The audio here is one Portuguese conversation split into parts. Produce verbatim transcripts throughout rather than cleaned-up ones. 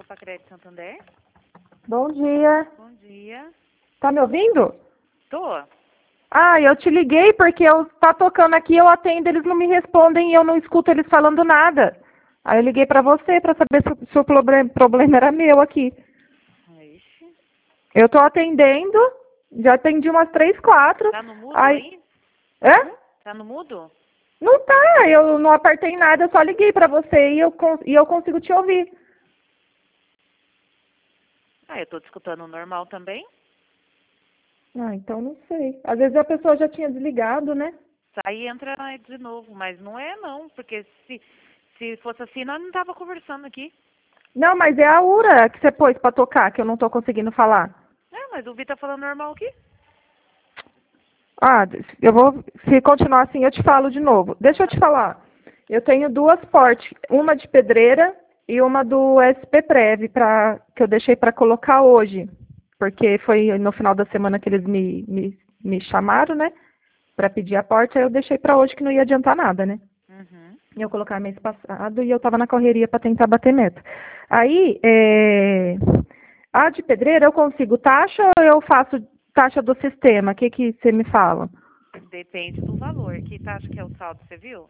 Facred Santander. Bom dia. Bom dia. Tá me ouvindo? Tô. Ah, eu te liguei porque eu tá tocando aqui, eu atendo, eles não me respondem e eu não escuto eles falando nada. Aí eu liguei pra você pra saber se, o- se o problem- problema era meu aqui. Ixi. Eu tô atendendo, já atendi umas três, quatro. Tá no mudo Aí... aí? Hã? Tá no mudo? Não tá, eu não apertei nada, eu só liguei pra você e eu, cons- e eu consigo te ouvir. Ah, eu tô te escutando normal também. Ah, então não sei. Às vezes a pessoa já tinha desligado, né? Sai e entra de novo, mas não é não, porque se, se fosse assim, nós não tava conversando aqui. Não, mas é a URA que você pôs pra tocar, que eu não tô conseguindo falar. É, mas o Vi tá falando normal aqui. Ah, eu vou. Se continuar assim, eu te falo de novo. Deixa eu te falar. Eu tenho duas portes, uma de pedreira e uma do S P Prev, pra, que eu deixei para colocar hoje. Porque foi no final da semana que eles me, me, me chamaram, né? Para pedir a porta, aí eu deixei para hoje que não ia adiantar nada, né? Uhum. Eu colocar mês passado e eu estava na correria para tentar bater meta. Aí, é, a de pedreira eu consigo taxa ou eu faço taxa do sistema? O que que você me fala? Depende do valor. Que taxa que é o saldo, você viu?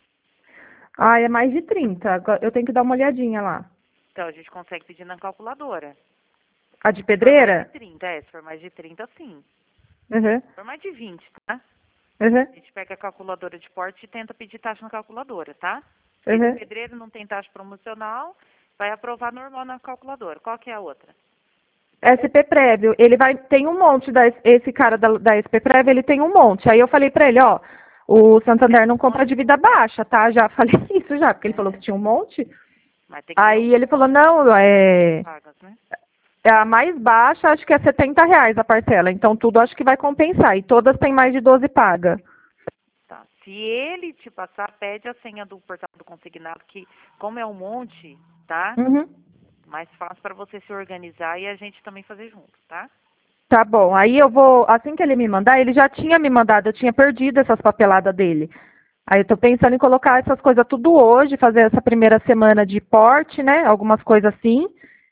Ah, é mais de trinta. Agora eu tenho que dar uma olhadinha lá. Então a gente consegue pedir na calculadora. A de Se for mais de pedreira? trinta, é, se for mais de trinta, sim. Uhum, Se for mais de vinte, tá? uhum, A gente pega a calculadora de porte e tenta pedir taxa na calculadora, tá? Esse uhum. pedreiro não tem taxa promocional, vai aprovar normal na calculadora. Qual que é a outra? S P Prévio, ele vai, tem um monte, da, esse cara da, da S P Prévio, ele tem um monte. Aí eu falei pra ele, ó, o Santander não compra dívida baixa, tá? Já falei isso já, porque ele falou que tinha um monte. Mas tem que ver Aí ele falou, não, é, as pagas, né? é a mais baixa, acho que é setenta reais a parcela. Então tudo acho que vai compensar. E todas têm mais de doze paga. Tá. Se ele te passar, pede a senha do portal do consignado, que como é um monte, tá? Uhum. Mais fácil para você se organizar e a gente também fazer junto, tá? Tá bom. Aí eu vou, assim que ele me mandar, ele já tinha me mandado, eu tinha perdido essas papeladas dele. Aí eu tô pensando em colocar essas coisas tudo hoje, fazer essa primeira semana de porte, né? Algumas coisas assim.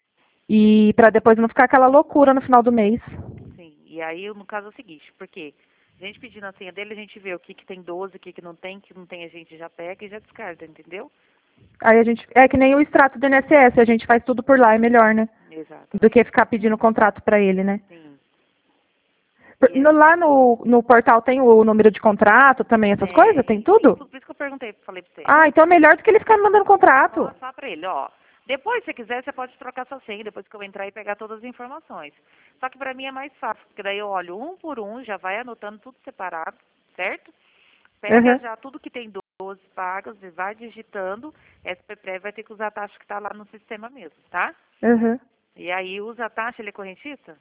E para depois não ficar aquela loucura no final do mês. Sim. E aí, no caso é o seguinte, porque a gente pedindo a senha dele, a gente vê o que, que tem doze, o que, que não tem, o que não tem a gente já pega e já descarta, entendeu? Aí a gente, é que nem o extrato do I N S S, a gente faz tudo por lá, é melhor, né? Exato. Do que ficar pedindo contrato para ele, né? Sim. Por- E no- é, lá no, no portal tem o número de contrato também, essas coisas? Tem tem, tem tudo? tudo. Por isso que eu perguntei, falei pra você. Ah, então é melhor do que ele ficar me mandando contrato. Fala só pra ele, ó. Depois, se quiser, você pode trocar sua senha, depois que eu entrar e pegar todas as informações. Só que pra mim é mais fácil, porque daí eu olho um por um, já vai anotando tudo separado, certo? Pega Uhum. já tudo que tem doze pagas e vai digitando. S P P vai ter que usar a taxa que tá lá no sistema mesmo, tá? Uhum. E aí usa a taxa, ele é correntista?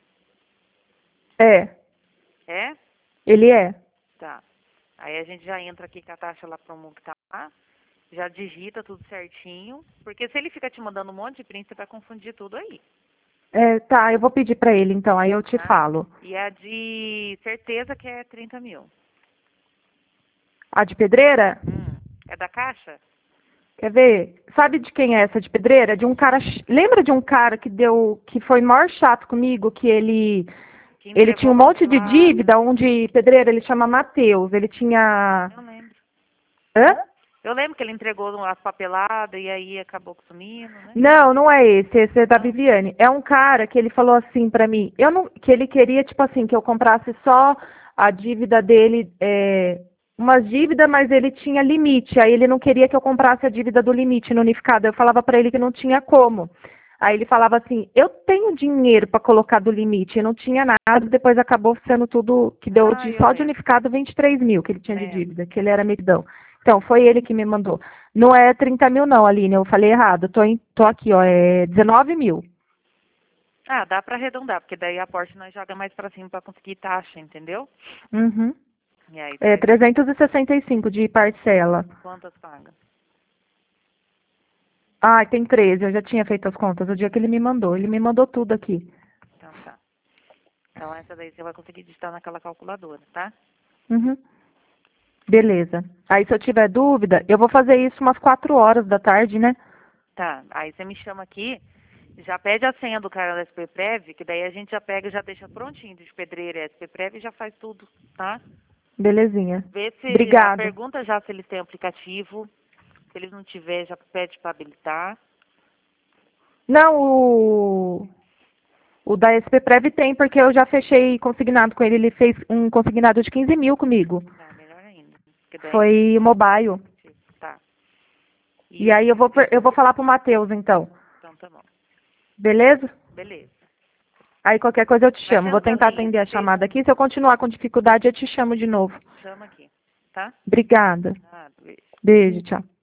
É, É? ele é. Tá. Aí a gente já entra aqui com a taxa lá promo que tá lá, já digita tudo certinho, porque se ele fica te mandando um monte de print, você vai confundir tudo aí, É, tá, eu vou pedir pra ele então, aí eu te tá? falo. E a de certeza que é trinta mil. A de pedreira? Hum, é da Caixa? Quer ver? Sabe de quem é essa de pedreira? De um cara. ch- Lembra de um cara que deu. Que foi maior chato comigo, que ele. Que Ele tinha entregou um monte de papelada? dívida, um de pedreira, ele chama Matheus. Ele tinha. Eu lembro. Hã? Eu lembro que ele entregou as papeladas e aí acabou sumindo, né? Não, não é esse, esse é da Não. Viviane. É um cara que ele falou assim pra mim, eu não, que ele queria, tipo assim, que eu comprasse só a dívida dele, é, umas dívidas, mas ele tinha limite. Aí ele não queria que eu comprasse a dívida do limite no unificado. Eu falava pra ele que não tinha como. Aí ele falava assim, eu tenho dinheiro pra colocar do limite, e não tinha nada, depois acabou sendo tudo que deu Ah, de eu só de lembro. unificado vinte e três mil que ele tinha de Lembro. dívida, que ele era medidão. Então, foi ele que me mandou. Não é trinta mil não, Aline, eu falei errado. Tô, em, tô aqui, ó, é dezenove mil. Ah, dá pra arredondar, porque daí a Porsche nós joga mais pra cima pra conseguir taxa, entendeu? Uhum. E aí É você vai... trezentos e sessenta e cinco de parcela. Quantas pagas? Ah, tem treze, eu já tinha feito as contas o dia que ele me mandou. Ele me mandou tudo aqui. Então tá. Então essa daí você vai conseguir digitar naquela calculadora, tá? Uhum. Beleza. Aí se eu tiver dúvida, eu vou fazer isso umas quatro horas da tarde, né? Tá. Aí você me chama aqui, Já pede a senha do cara da S P Prev, que daí a gente já pega e já deixa prontinho de pedreira e S P Prev e já faz tudo, tá? Belezinha. Vê se a Obrigada. pergunta já se eles têm aplicativo. Se eles não tiver, já pede para habilitar. Não, o, o da S P Prev tem, porque eu já fechei consignado com ele. Ele fez um consignado de quinze mil comigo. Tá, melhor ainda. Porque daí- Foi mobile. Tá. E aí eu vou, per- eu vou falar pro Matheus, então. Então tá bom. Beleza? Beleza. Aí qualquer coisa eu te Vai chamo. Vou tentando tentar aí. atender a chamada aqui. Se eu continuar com dificuldade, eu te chamo de novo. Chama aqui, tá? Obrigada. Ah, beijo. Beijo, tchau.